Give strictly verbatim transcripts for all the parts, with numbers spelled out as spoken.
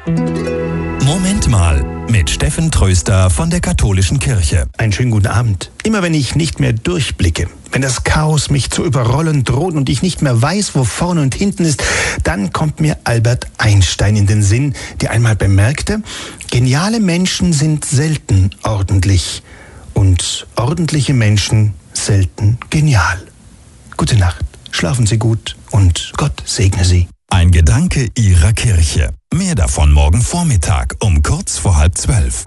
Moment mal, mit Steffen Tröster von der Katholischen Kirche. Einen schönen guten Abend. Immer wenn ich nicht mehr durchblicke, wenn das Chaos mich zu überrollen droht und ich nicht mehr weiß, wo vorne und hinten ist, dann kommt mir Albert Einstein in den Sinn, der einmal bemerkte, geniale Menschen sind selten ordentlich und ordentliche Menschen selten genial. Gute Nacht, schlafen Sie gut und Gott segne Sie. Ein Gedanke Ihrer Kirche. Mehr davon morgen Vormittag um kurz vor halb zwölf.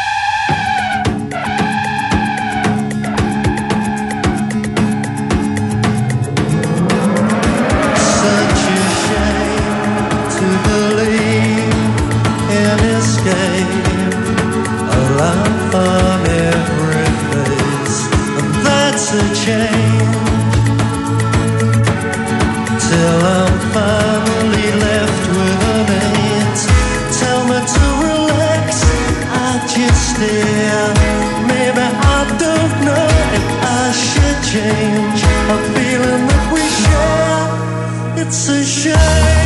Change a feeling that we share. It's a shame.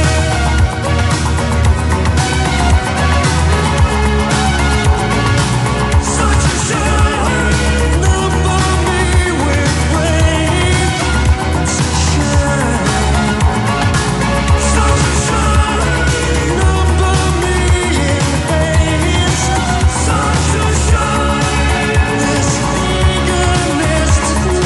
Such a shame. Number me with rage. It's a shame. Such a shame. Number me in haste. Such a shame. This eagerness to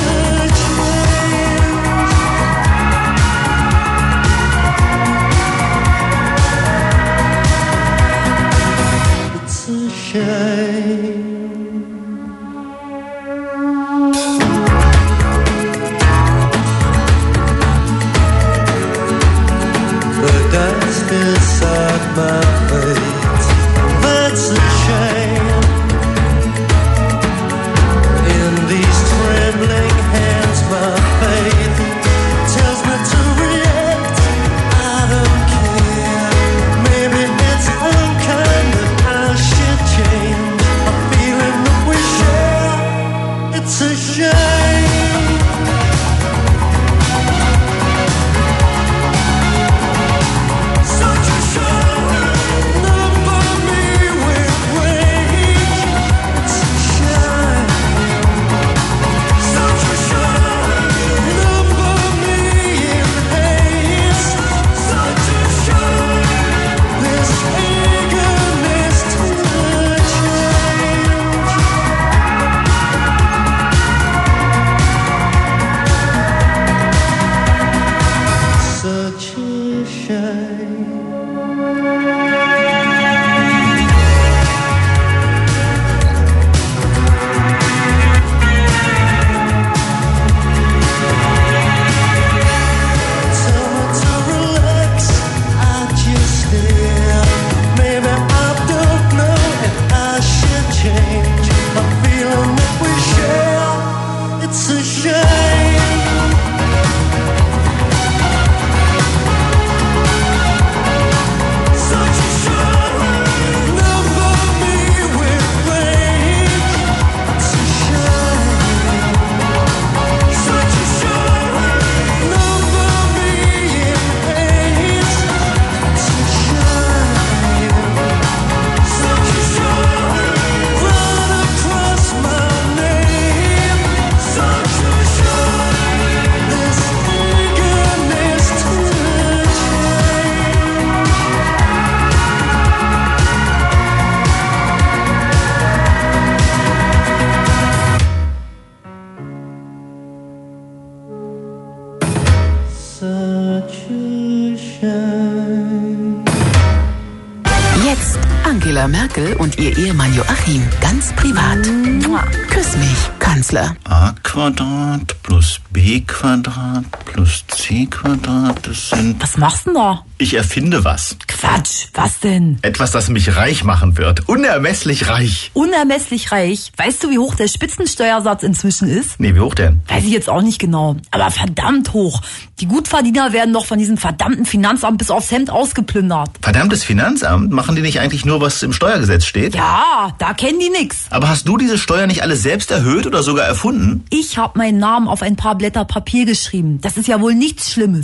Jetzt Angela Merkel und ihr Ehemann Joachim, ganz privat. Mua. Küss mich, Kanzler. A Quadrat plus B Quadrat plus C Quadrat, das sind... Was machst du denn da? Ich erfinde was. Quatsch, was denn? Etwas, das mich reich machen wird. Unermesslich reich. Unermesslich reich? Weißt du, wie hoch der Spitzensteuersatz inzwischen ist? Nee, wie hoch denn? Weiß ich jetzt auch nicht genau. Aber verdammt hoch. Die Gutverdiener werden doch von diesem verdammten Finanzamt bis aufs Hemd ausgeplündert. Verdammtes Finanzamt? Machen die nicht eigentlich nur, was im Steuergesetz steht? Ja, da kennen die nix. Aber hast du diese Steuer nicht alles selbst erhöht oder sogar erfunden? Ich hab meinen Namen auf ein paar Blätter Papier geschrieben. Das ist ja wohl nichts Schlimmes.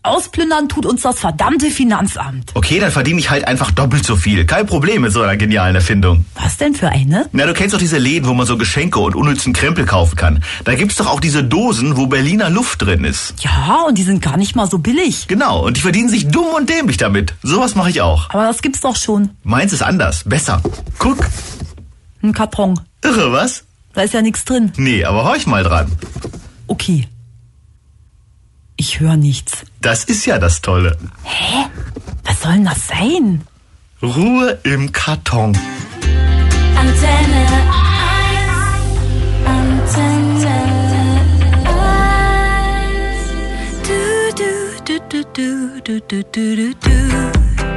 Ausplündern tut uns das verdammte Finanzamt. Okay, dann verdiene ich halt einfach doppelt so viel. Kein Problem mit so einer genialen Erfindung. Was denn für eine? Na, du kennst doch diese Läden, wo man so Geschenke und unnützen Krempel kaufen kann. Da gibt's doch auch diese Dosen, wo Berliner Luft drin ist. Ja, und die sind gar nicht mal so billig. Genau, und die verdienen sich dumm und dämlich damit. Sowas mache ich auch. Aber das gibt's doch schon. Meins ist anders, besser. Guck. Ein Karton. Irre, was? Da ist ja nichts drin. Nee, aber horch mal dran. Okay. Ich höre nichts. Das ist ja das Tolle. Hä? Was soll denn das sein? Ruhe im Karton. Antenne eins. Antenne eins. Du, du, du, du, du, du, du, du, du.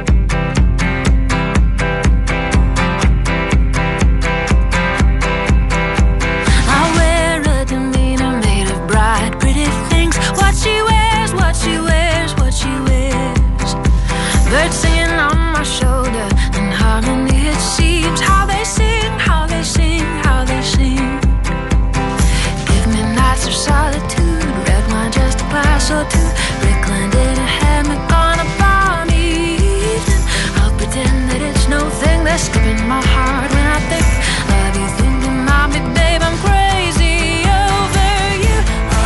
Birds singing on my shoulder, in harmony it seems. How they sing, how they sing, how they sing. Give me nights of solitude, red wine, just a glass or two. Reclined in a hammock on a balmy evening. I'll pretend that it's no thing that's skipping my heart when I think of you. Thinking about me, babe, I'm crazy over you.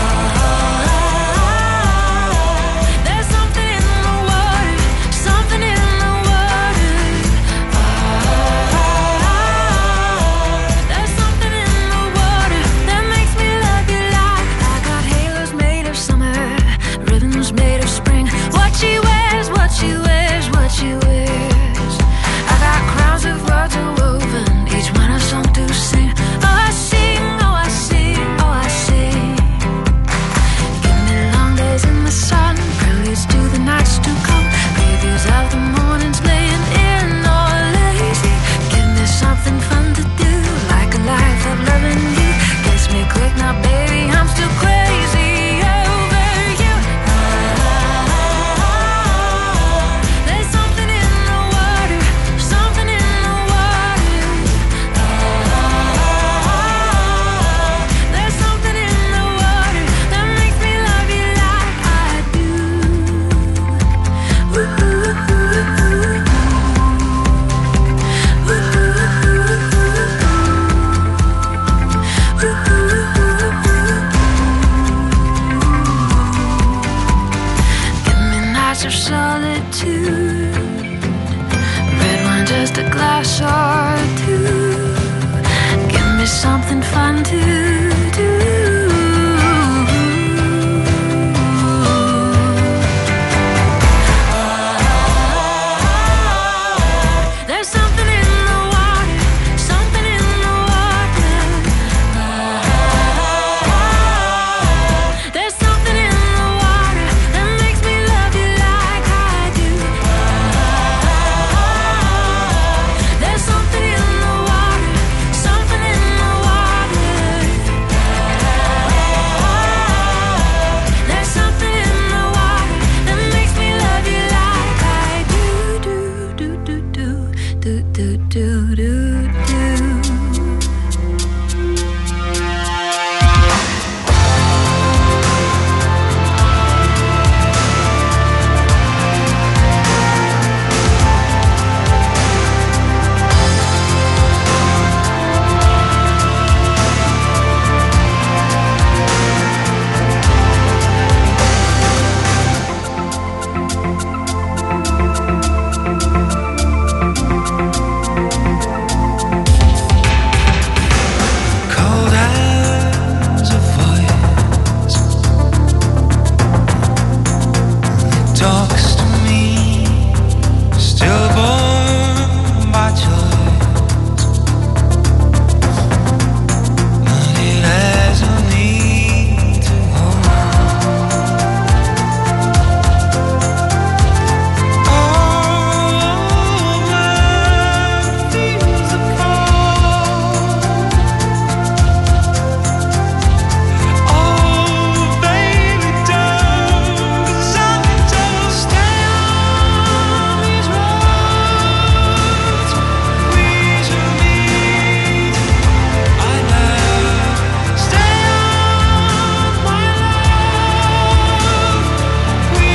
There's something in the water, something in the water. There's something in the water that makes me love you like I got halos made of summer, ribbons made of spring. What she wears, what she wears, what she wears. I got crowns of words woven, each one a song to sing. Oh, I sing, oh, I sing, oh, I sing. Give me long days in the sun, preludes to the nights to come. Previews of the mornings laying in or lazy. Give me something fun to do, like a life of loving you. Kiss me quick now, baby, I'm still crazy over you. There's something in the water, something in the water. There's something in the water that makes me love you like I do. Ooh, ooh, ooh, ooh. Ooh, ooh, ooh, ooh. Ooh, ooh, ooh. Give me nights of solitude, red wine, just a glass or two. Give me something fun to do. There's something in the water, something in the water. There's something in the water that makes me love you like I do. There's something in the water, something in the water. There's something in the water that makes me love you like I do, do, do, do, do, do, do, do, do.